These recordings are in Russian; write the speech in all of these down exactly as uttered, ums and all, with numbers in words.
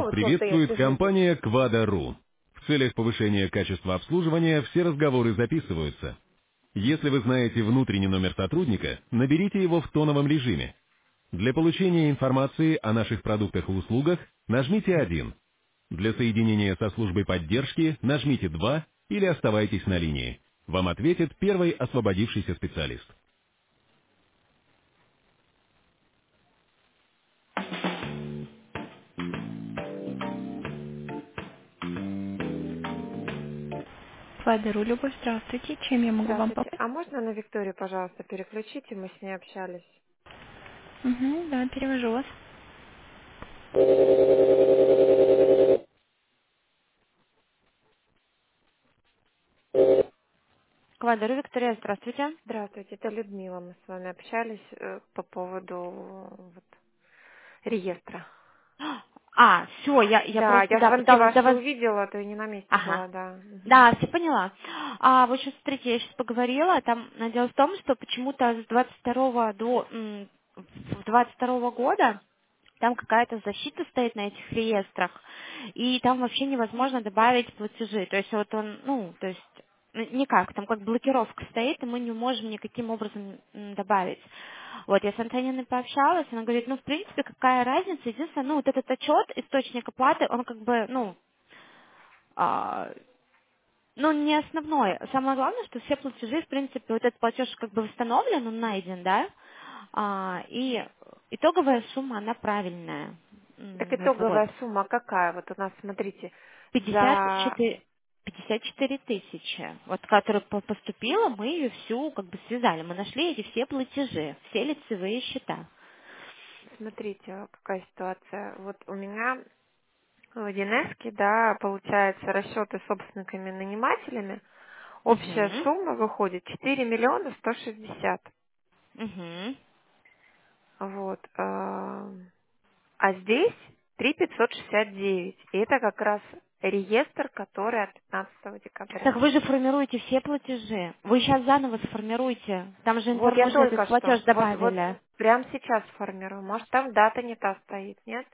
Вот просто я Приветствует сижу тут. компания Quadro. В целях повышения качества обслуживания все разговоры записываются. Если вы знаете внутренний номер сотрудника, наберите его в тоновом режиме. Для получения информации о наших продуктах и услугах нажмите один. Для соединения со службой поддержки нажмите два или оставайтесь на линии. Вам ответит первый освободившийся специалист. Квадру, Любовь, здравствуйте. Чем я могу вам Здравствуйте. помочь? А можно на Викторию, пожалуйста, переключите? Мы с ней общались. Угу, да, перевожу вас. Квадру, Виктория, здравствуйте. Здравствуйте, это Людмила. Мы с вами общались э, по поводу э, вот, реестра. А, все, я, я Да, просто, я да, звонки пыталась до ваши вас. увидела, а то я не на месте Ага. была, да. Мгм. Да, все поняла. А, вот сейчас, смотрите, я сейчас поговорила, там э, дело в том, что почему-то с двадцать второго до м, в двадцать второго года там какая-то защита стоит на этих реестрах, и там вообще невозможно добавить платежи. То есть вот он, ну, то есть ну, никак, там как блокировка стоит, и мы не можем никаким образом м, добавить. Вот, я с Антониной пообщалась, она говорит, ну, в принципе, какая разница, единственное, ну, вот этот отчет, источник оплаты, он как бы, ну, а, ну, не основной. Самое главное, что все платежи, в принципе, вот этот платеж как бы восстановлен, он найден, да, а, и итоговая сумма, она правильная. Так М, Вот, итоговая сумма какая? Вот у нас, смотрите, пятьдесят за... четыре пятьдесят четыре тысячи, вот, которая по- поступила, мы ее всю как бы связали. Мы нашли эти все платежи, все лицевые счета. Смотрите, какая ситуация. Вот у меня в один эс, да, получается расчеты с собственниками-нанимателями. Общая Угу, сумма выходит четыре миллиона сто шестьдесят. угу. Вот. А а здесь три пятьсот шестьдесят девять. И это как раз реестр, который от пятнадцатого Так декабря. вы же формируете все платежи. Вы сейчас заново сформируете. Там же Вот информ... я мы же этот только платеж что, вот, вот добавили. прямо сейчас формирую. Может, там дата не та стоит, нет?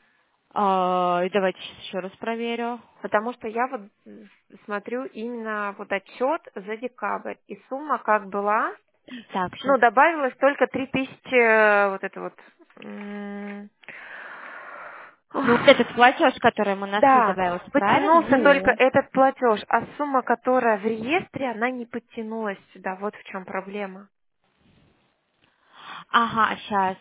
А, и давайте сейчас еще раз проверю. Потому что я вот м, смотрю именно вот отчет за декабрь. И сумма как была, Так, сейчас. ну, добавилось только три тысячи э, вот это вот. м, Ну, вот этот платеж, который мы нашли, Да, добавился, подтянулся правильно? только этот платеж, а сумма, которая в реестре, она не подтянулась сюда. Вот в чем проблема. Ага, сейчас.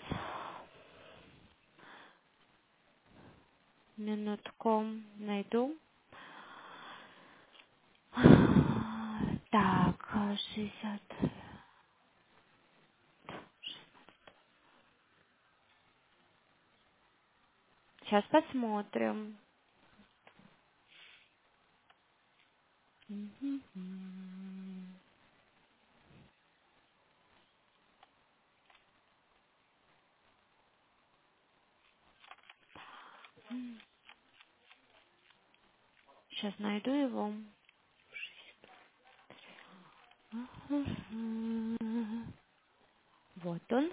Минутку найду. Так, шестьдесят. Сейчас посмотрим. Сейчас найду его. Вот он.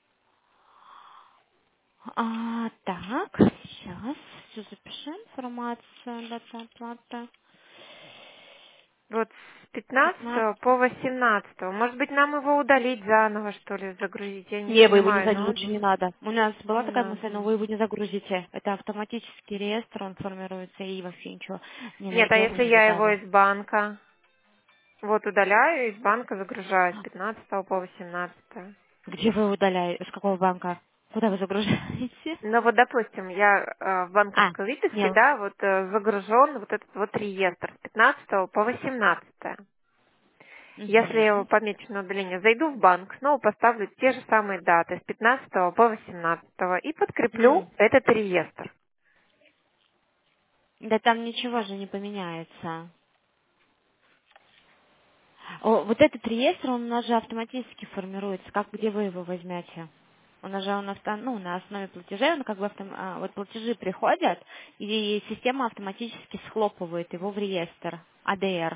А, так, сейчас все запишем. Информацию, дата оплата. Вот с пятнадцать. пятнадцатого по восемнадцатое. Может быть, нам его удалить заново, что ли, загрузить? Я не Не, вы его не понимаю, за- надо? лучше не надо. У нас была Не такая мысль, но надо. вы его не загрузите. Это автоматический реестр, он формируется и вообще ничего не Нет, а найдем и если не я его добавим. из банка? Вот удаляю, из банка загружаю с пятнадцатого по восемнадцатое. Где вы удаляете? С какого банка? Куда вы загружаете? Ну вот, допустим, я э, в А, банковской выписке, нет. да, вот э, загружен вот этот вот реестр с пятнадцатого по восемнадцатое. Если я его Угу. помечу на удаление, зайду в банк, снова поставлю те же самые даты с пятнадцатого по восемнадцатое и подкреплю М. этот реестр. Да там ничего же не поменяется. О, вот этот реестр, он у нас же автоматически формируется. Как, где вы его возьмете? Он же у нас там, ну, на основе платежей, он как бы автом- а, вот платежи приходят, и система автоматически схлопывает его в реестр А Д Р.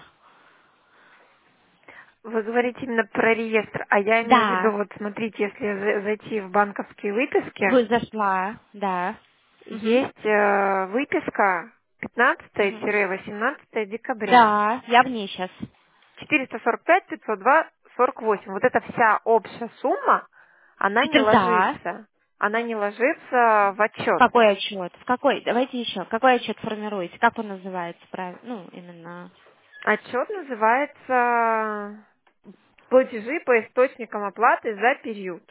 Вы говорите именно про реестр, а я имею в виду, Да, вот смотрите, если за- зайти в банковские выписки, вы зашла, да. Угу. есть э, выписка Угу. пятнадцатое-восемнадцатое декабря. Да, я в ней сейчас. четыреста сорок пять, пятьсот два, сорок восемь. Вот эта вся общая сумма, она не Это да. ложится. Она не ложится в В отчет. какой отчет? В какой? Давайте еще. Какой отчет формируете? Как он называется? Правильно? Ну, именно. Отчет называется платежи по источникам оплаты за период.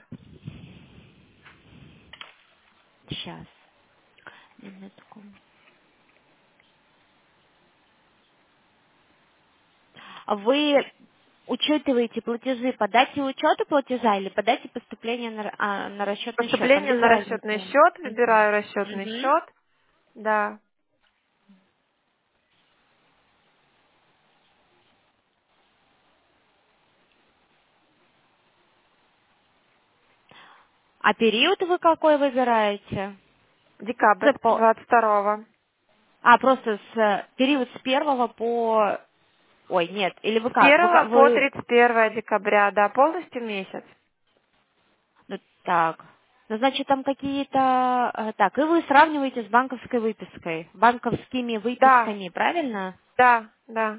Сейчас. Минутку. Вы учитываете платежи по дате учета платежа или по дате поступления на, р- а, на расчетный счет? Там Поступление есть на расчетный разница. счет, Мгм. выбираю расчетный Мгм. счет. Да. А период вы какой выбираете? Декабрь С по- двадцать второго. А, просто с э, период с первого по... Ой, нет, или вы С как? Вы, ка- первого по вы... тридцать первое декабря, да, полностью месяц. Ну, так. Ну, значит, там какие-то... э, Так, и вы сравниваете с банковской выпиской. Банковскими Да, выписками, правильно? да, да.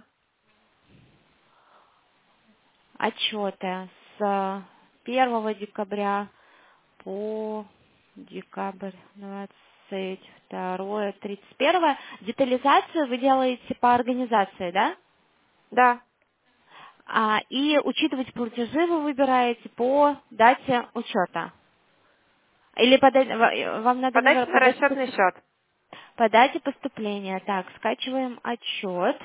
Отчеты с первого декабря по декабрь двадцать второе, тридцать первое. Детализацию вы делаете по организации, да? Да. А, и учитывать платежи вы выбираете по дате учета. Или по дате- ва- вам надо Подача выбирать на по дате, расчетный поступ- счет. по дате поступления. Так, скачиваем отчет.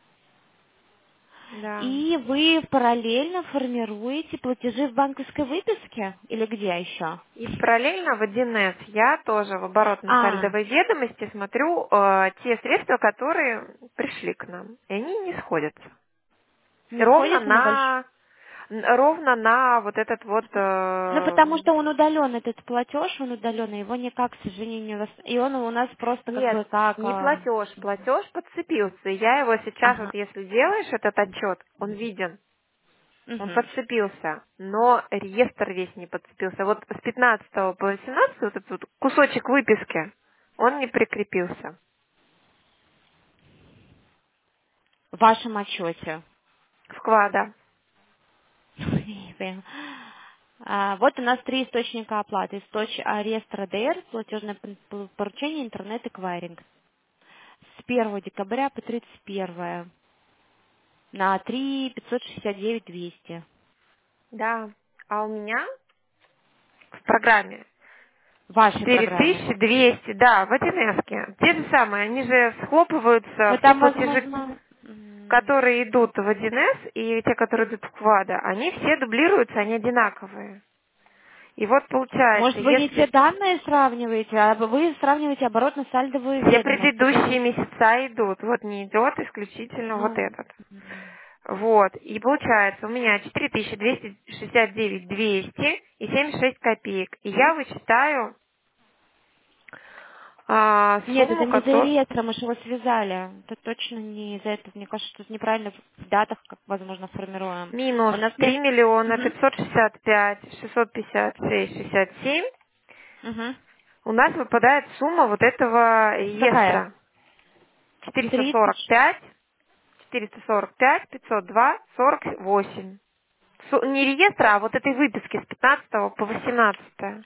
Да. И вы параллельно формируете платежи в банковской выписке? Или где еще? И параллельно в один эс я тоже в А, оборотно-сальдовой ведомости смотрю э, те средства, которые пришли к нам. И они не сходятся. не Ровно сходится на большой... на н- ровно на вот этот вот Ну, э, потому что он удален, этот платеж, он удаленный, его никак, к сожалению, не вос... И он у нас просто как нет, бы как... не а, платеж, платеж подцепился. И я его сейчас, Ага. вот если делаешь этот отчет, он виден, он Угу. подцепился, но реестр весь не подцепился. Вот с пятнадцатого по восемнадцатое вот этот вот кусочек выписки, он не прикрепился. В вашем отчете. Вклада. Блин. А, Вот у нас три источника оплаты. Источ... а, реестр а дэ эр, платежное п- п- поручение, интернет эквайринг. С первого декабря по тридцать первое на три пятьсот шестьдесят девять двести. Да. А у меня в программе В вашей четыре программе. тысячи двести, да, в один эс. Те же самые, они же Ну схлопываются, все там, платежи, возможно... м, которые идут в один эс, и те, которые идут в квада, они все дублируются, они одинаковые. И вот получается, Может, вы не те если данные сравниваете, а вы сравниваете оборотно-сальдовую все ведомость. Это предыдущие не... месяца идут, вот не идет исключительно вот Ну, этот. м, Вот, и получается у меня четыре тысячи двести шестьдесят девять двести и семьдесят шесть копеек. И я вычитаю а, Нет, это сумму, не за которую... реестр, мы же его связали. Это точно не из-за этого. Мне кажется, что неправильно в датах, как возможно, формируем. Минус У нас три нет... миллиона Угу. пятьсот шестьдесят пять шестьсот пятьдесят шесть шестьдесят семь. Угу. У нас выпадает сумма вот этого Какая? реестра. четыреста Три сорок тысячи. пять четыреста сорок пять пятьсот два сорок восемь. Су- Не реестра, а вот этой выписки с пятнадцатого по восемнадцатое.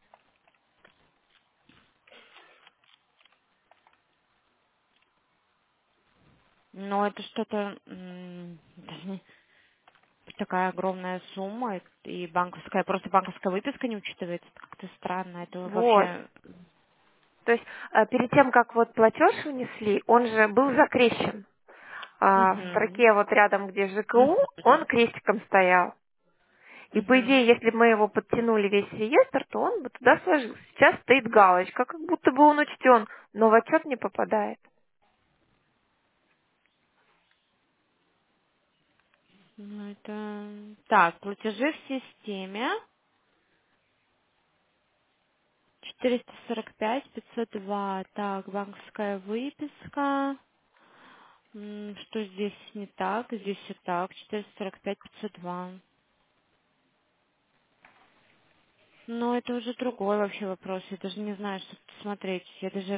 Но это что-то... м, даже не такая огромная сумма. И банковская... Просто банковская выписка не учитывается. Это как-то странно. Это Вот. вообще... То есть э, перед тем, как вот платеж унесли, он же был закрещен. А, в Угу. строке вот рядом, где жэ ка у, Угу. он крестиком стоял. И по Угу. идее, если бы мы его подтянули весь реестр, то он бы туда сложился. Сейчас стоит галочка, как будто бы он учтен, но в отчет не попадает. Ну, это... Так, платежи в системе. четыреста сорок пять пятьсот два. Так, банковская выписка. М, Что здесь не так? Здесь все так. четыреста сорок пять пятьсот два. Но это уже другой вообще вопрос. Я даже не знаю, что тут смотреть. Я даже...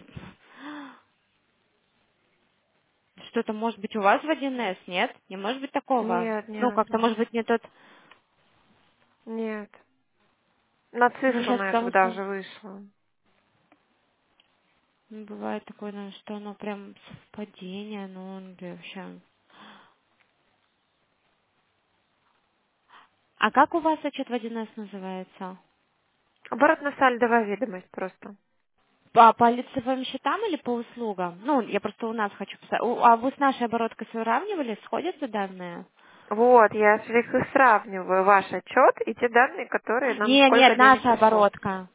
Что-то может быть у вас в один эс, нет? Не может быть такого. Нет, Ну, нет, как-то может быть не тот... нет. На Ну, цифру сейчас на эту потому что даже вышло. ну, бывает такое, ну, что оно прям совпадение, ну, он вообще... А как у вас отчет в один эс называется? Оборотно-сальдовая ведомость просто. По, по лицевым счетам или по услугам? Ну, я просто у нас хочу писать. У- А вы с нашей обороткой сравнивали? Сходятся данные? Вот, я же их и сравниваю, ваш отчет и те данные, которые нам Не, сколько нет, денег наша пришло. оборотка.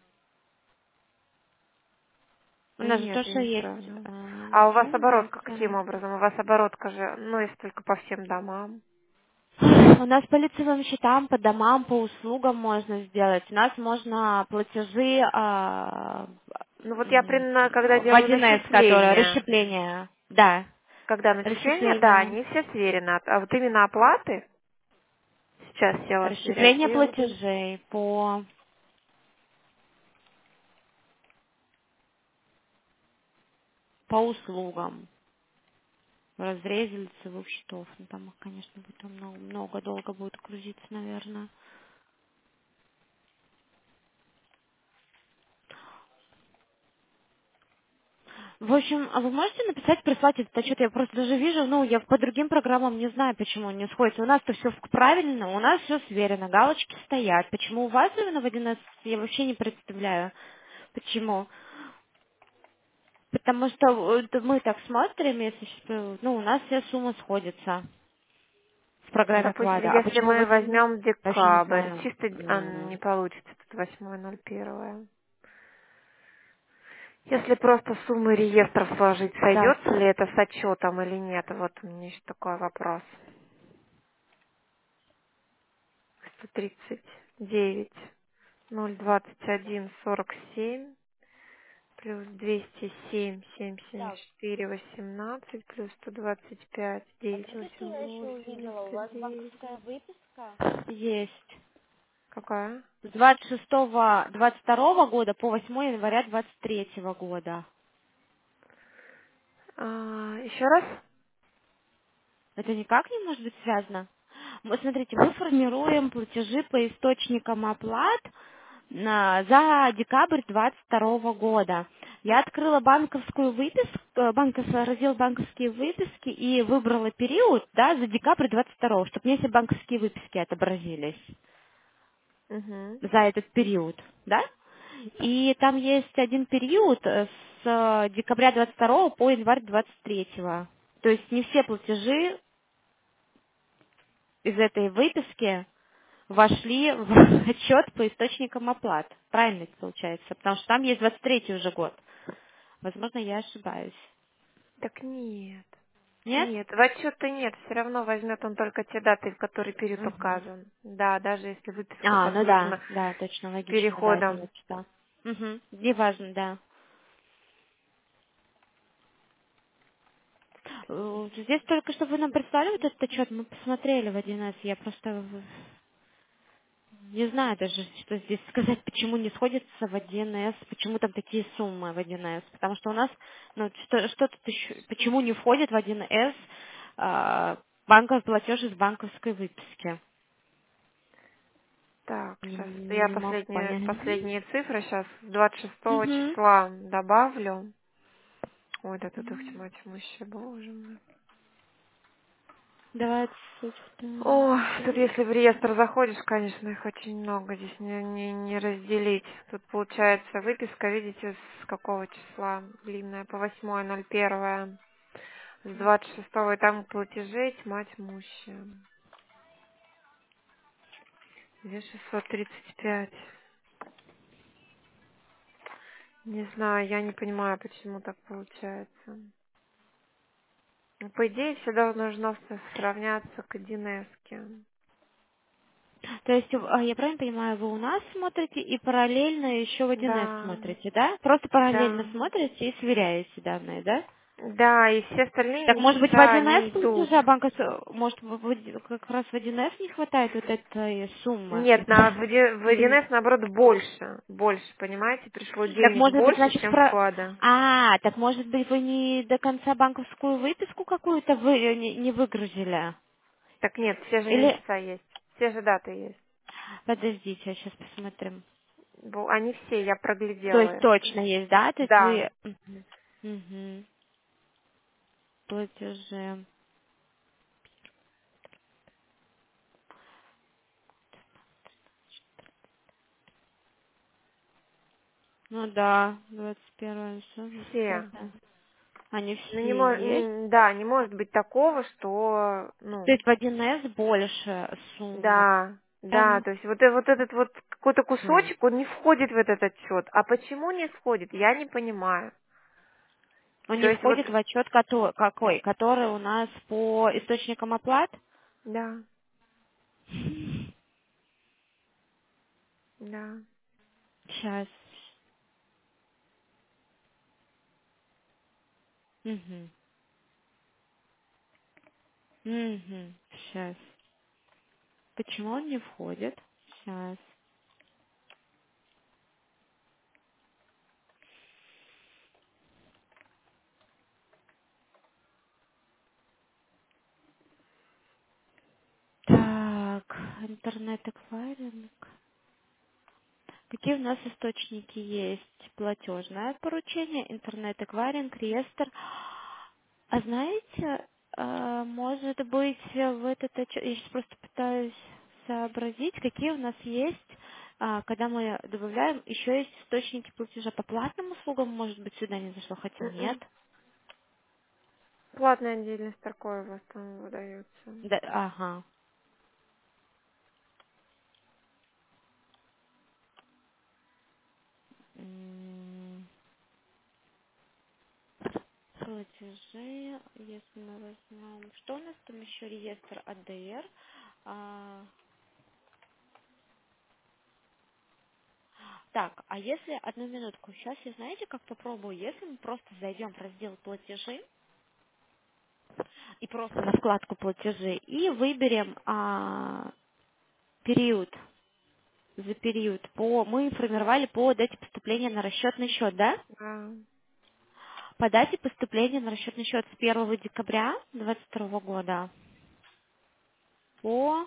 У нас же Нет, я тоже не есть. сравниваю. э, А у вас ну, оборотка каким давайте. образом? У вас оборотка же, ну, если только по всем домам. У нас по лицевым счетам, по домам, по услугам можно сделать. У нас можно платежи а, Ну вот я м, примерно, когда в делаю один эс, которое начисления, расщепление. Да, когда начисления, да, расщепление. они все сверены. А а вот именно оплаты, сейчас села сверять, Расщепление и платежей по, по услугам. В разрезе лицевых счетов. Ну, там, конечно, будет там много, много, долго будет грузиться, наверное. В общем, а вы можете написать, прислать этот отчет? Я просто даже вижу, ну, я по другим программам не знаю, почему он не сходится. У нас-то все правильно, у нас все сверено, галочки стоят. Почему у вас именно в один эс, я вообще не представляю. Почему? Потому что вот мы так смотрим, если что, ну, у нас все суммы сходятся в программе допустим, Квадро. А если почему в мы один эс, возьмем вообще не декабрь, знаю. чисто а, не М, получится тут восьмое ноль первое. Если просто суммы реестров сложить, Да. сойдется ли это с отчетом или нет? Вот у меня еще такой вопрос. сто тридцать девять ноль двадцать один сорок семь плюс двести семь семьдесят четыре восемнадцать плюс сто двадцать пять А девять знаете, что я еще восемь увидела? У девяносто вас девять. банковская выписка есть. Какая? С двадцать шестого двадцать второго года по восьмое января двадцать третьего года. А, еще раз? Это никак не может быть связано? Вот смотрите, мы формируем платежи по источникам оплат на- за декабрь двадцать второго года. Я открыла банковскую выписку, э, банков- раздел банковские выписки и выбрала период, да, за декабрь двадцать второго, чтобы мне все банковские выписки отобразились Угу. за этот период, да? И там есть один период э, с э, декабря двадцать второго по январь двадцать третьего. То есть не все платежи из этой выписки вошли в отчет по источникам оплат. Правильно это получается, потому что там есть двадцать третий уже год. Возможно, я ошибаюсь. Так нет. Нет? Нет, в отчет-то нет, все равно возьмет он только те даты, в которые период Мгм. указан. Да, даже если выписка А, ну да, подложена да, точно, с логично, да, это я переходом. читала. Угу. Неважно, да. Э, Здесь только что вы нам представили вот этот отчет, мы посмотрели в один эс. Я просто в- не знаю даже, что здесь сказать, почему не сходится в один эс, почему там такие суммы в один эс. Потому что у нас, ну, что, что тут еще, почему не входит в один эс а, банковый платеж из банковской выписки? Так, Не, сейчас я не могу последние, понять. последние цифры сейчас с двадцать шестого Угу. числа добавлю. Ой, да тут их тьма тьмущая, боже мой. двадцать второй. Ой, тут если в реестр заходишь, конечно, их очень много, здесь не, не, не разделить. Тут получается выписка, видите, с какого числа длинная, по восьмое ноль первое, с двадцать шестого и там платежей тьма тьмущая. две тысячи шестьсот тридцать пять. Не знаю, я не понимаю, почему так получается. Ну, по идее, все должно сравняться к один эс-ке. То есть, а, я правильно понимаю, вы у нас смотрите и параллельно еще в один эс Да, смотрите, да? Просто параллельно да. смотрите и сверяете данные, да? Да, и все остальные Так, может быть, в месяца, один эс они идут. платежа банка, с- может, в- в- как раз в один эс не хватает вот этой суммы? Нет, на, в, один- в Или- один эс, наоборот, больше. Больше, понимаете? Пришло Так, денег может быть, больше, значит, чем про... вклада. А, так, может быть, вы не до конца банковскую выписку какую-то вы э, не, не выгрузили? Так нет, все же Или... месяца есть. Все же даты есть. Подождите, сейчас посмотрим. Бу- Они все, я То проглядела есть это. точно есть, да? То есть Да. вы... Мгм. Мгм. Платежи. Ну да, двадцать первое, Все. десятое. Они Ну, не все мо- есть. м, да, не может быть такого, что, То ну, есть в один эс больше сумма. да, да, Там то есть вот, э- вот этот вот какой-то всё. кусочек, он не входит в этот отчет. А почему не входит, я не понимаю. Он То не есть вот, входит в отчет кото- какой? Который у нас по источникам оплат? да, да. Сейчас. Угу. Угу. Сейчас. Почему он не входит? Сейчас. Так, интернет-эквайринг. Какие у нас источники есть? Платежное поручение, интернет-эквайринг, реестр. А знаете, э, может быть, в этот отчет, я сейчас просто пытаюсь сообразить, какие у нас есть, а, когда мы добавляем, еще есть источники платежа по платным услугам, может быть, сюда не зашло, хотя нет. М-м. Платная отдельность такое у вас там выдается. Да, ага. М, Платежи, если мы возьмем, что у нас там еще, реестр А Д Р. А, так, а если, одну минутку, сейчас я знаете, как попробую, если мы просто зайдем в раздел платежи и просто на вкладку платежи и выберем а, период, за период, по, мы формировали по дате поступления на расчетный счет, да? Да. По дате поступления на расчетный счет с первого декабря двадцать второго года по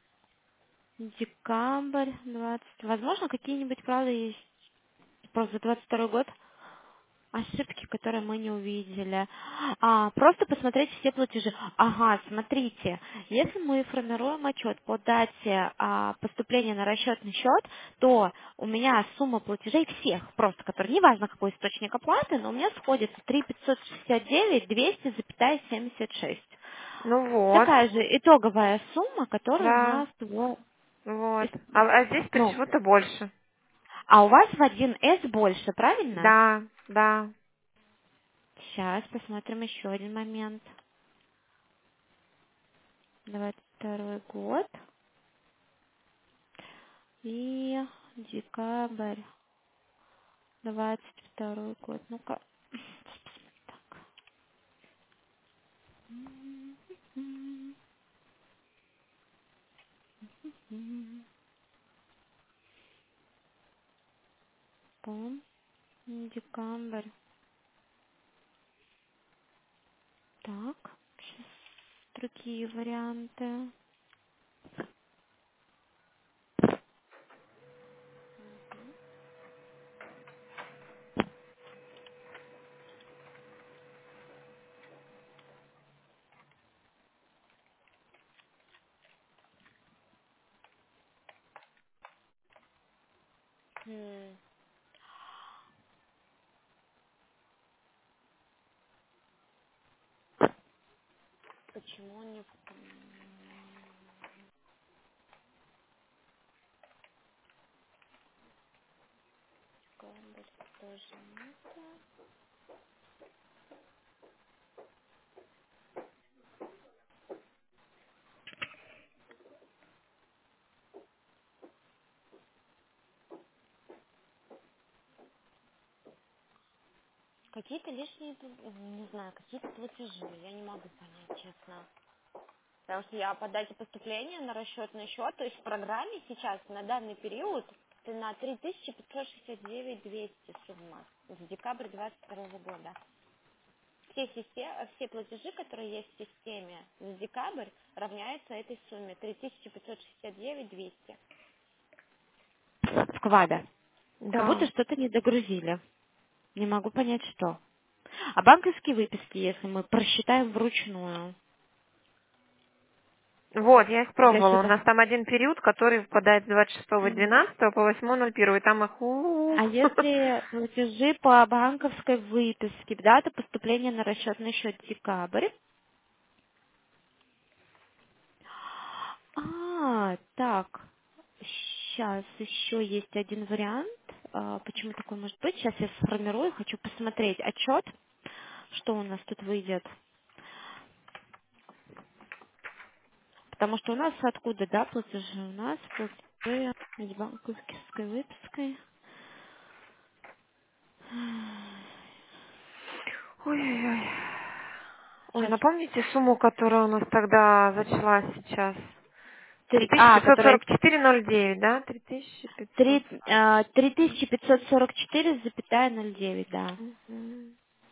декабрь двадцать. Возможно, какие-нибудь, правда, есть просто за двадцать второй год ошибки, которые мы не увидели. А, просто посмотреть все платежи. Ага, смотрите, если мы формируем отчет по дате а, поступления на расчетный счет, то у меня сумма платежей всех, просто, которые, неважно какой источник оплаты, но у меня сходится три пятьсот шестьдесят девять двести семьдесят шесть. Ну вот, Такая же итоговая сумма, которая у да, нас в... вот. А, а здесь Ну, почему-то больше. а у вас в один эс больше, правильно? Да, да. Сейчас посмотрим еще один момент. Двадцать второй год и декабрь двадцать второй год. Ну-ка. Так. М, м, пом, Декабрь. Так. Сейчас другие варианты. М, Почему не в декабрь тоже нет? Какие-то лишние, м, не знаю, какие-то платежи, я не могу понять, честно. Потому что я по дате поступления на расчетный счет, то есть в программе сейчас на данный период это на три тысячи пятьсот шестьдесят девять двести сумма за декабрь двадцать второго года. Все, систе- все платежи, которые есть в системе за декабрь, равняются этой сумме три тысячи пятьсот шестьдесят девять двести. Вклада. Как будто Да. что-то не догрузили. Не могу понять, что. А банковские выписки, если мы просчитаем вручную, Вот, я их для пробовала. У себя. нас там один период, который выпадает с двадцать шестого Мгм. двенадцатого по восьмое ноль первое, и там их у А если платежи по банковской выписке, дата поступления на расчетный счет декабрь? А, так, сейчас еще есть один вариант. А, почему такой может быть? Сейчас я сформирую, хочу посмотреть отчет, что у нас тут выйдет. Потому что у нас откуда, да, платежи? У нас платежи с банковской выпиской. Ой-ой-ой. Ой, Сейчас. напомните сумму, которая у нас тогда зачлась сейчас? Три, а, которая три тысячи пятьсот сорок четыре ноль девять, да? три тысячи пятьсот. три, а, три тысячи пятьсот сорок четыре запятая ноль девять, да. Мгм.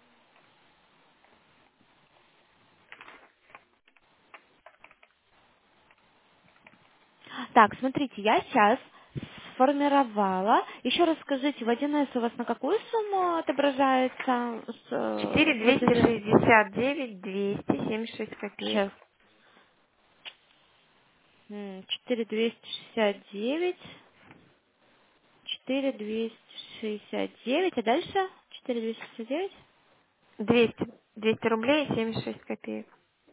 Так, смотрите, я сейчас сформировала. Еще раз скажите, в один эс у вас на какую сумму отображается с, э, четыре двести платежи? шестьдесят девять двести семьдесят шесть копеек. Сейчас. четыре двести шестьдесят девять, четыре двести шестьдесят девять, а дальше четыре двести шестьдесят девять. двести двести рублей и семьдесят шесть копеек.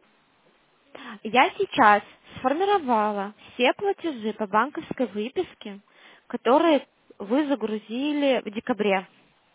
Я сейчас сформировала все платежи по банковской выписке, которые вы загрузили в декабре.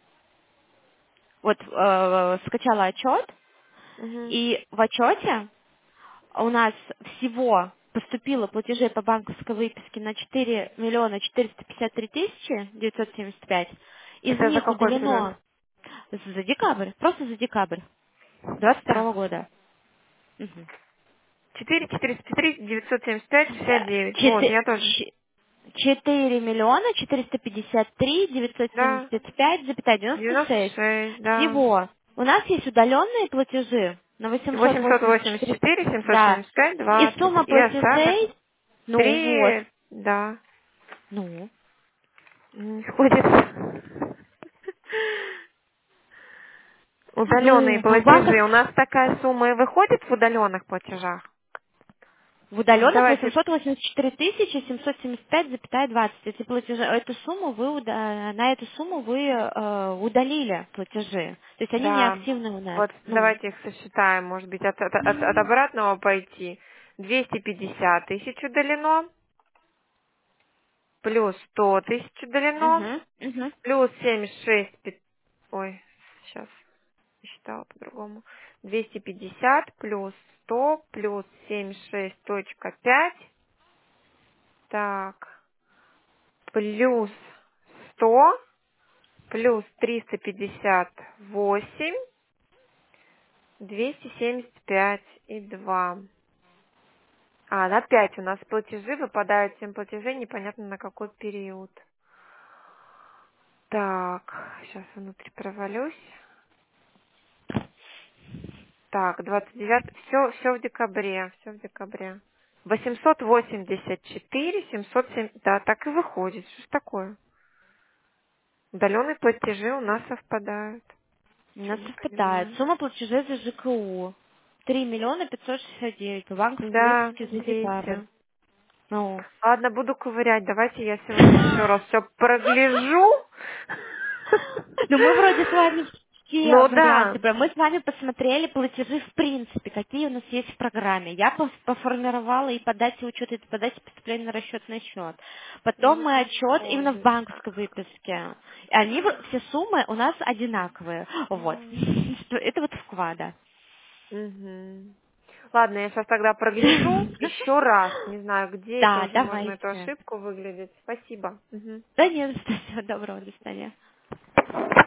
Вот э, скачала отчет, Угу. и в отчете у нас всего поступило платежей по банковской выписке на четыре миллиона четыреста пятьдесят три тысячи девятьсот семьдесят пять. Из Это за них какой период? удалено за декабрь, просто за декабрь двадцать Так. второго года. Мгм. четыре четыреста три девятьсот семьдесят пять шестьдесят Э, девять. Вот, чете- я тоже. ч- четыре миллиона четыреста пятьдесят три девятьсот Да. семьдесят пять запятая девяносто девяносто шесть. шесть, да. Всего. У нас есть удаленные платежи на восемьсот восемьсот восемьдесят восемьдесят четыре. четыре семьсот Да. семьдесят пять И двадцать. сумма И остаток платежей, ну вот, три, да, ну, не сходится. Удаленные ну, ну, платежи. У банковский, нас такая сумма и выходит в удаленных платежах. в удаленных Давайте, восемьсот восемьдесят четыре тысячи семьсот семьдесят пять запятая двадцать. Эти платежи, эту сумму вы, уда- на эту сумму вы э, удалили платежи. То есть они да, неактивны у нас. вот Ну. давайте их сосчитаем, может быть, от, от, от- от обратного пойти. двести пятьдесят тысяч удалено, плюс сто тысяч удалено, Угу, угу. плюс семьдесят шесть, пи- ой, сейчас считала по-другому, двести пятьдесят плюс сто плюс семьдесят шесть точка пять, так, плюс сто плюс триста пятьдесят восемь, двести семьдесят пять и два. А, на пять у нас платежи выпадают, семь платежей, непонятно на какой период. Так, сейчас внутрь провалюсь. Так, двадцать девятое, все, все в декабре, все в декабре. восемьсот восемьдесят четыре, семьсот семь, да, так и выходит. Что ж такое? Удаленные платежи у нас совпадают. У Что нас не совпадает. понимаю. Сумма платежей за ЖКУ. три миллиона пятьсот шестьдесят девять по банковской Да, выписке за декабрь. двести. Ну. Ладно, буду ковырять. Давайте я сегодня еще раз все прогляжу. Ну, мы вроде с вами все Ну варианты, да. прям мы с вами посмотрели платежи в принципе, какие у нас есть в программе. Я пос- поформировала и по дате учета, и по дате поступления на расчетный счет. Потом мы Не отчет именно в сходится. банковской выписке. И они, в- все суммы у нас одинаковые. Вот. М. Что Это вот вклада. Мгм. Ладно, я сейчас тогда прогляжу еще раз. Не знаю, где это Да, уже можно эту давайте. ошибку выглядеть. Спасибо. Мгм. Да нет, всего доброго, до свидания.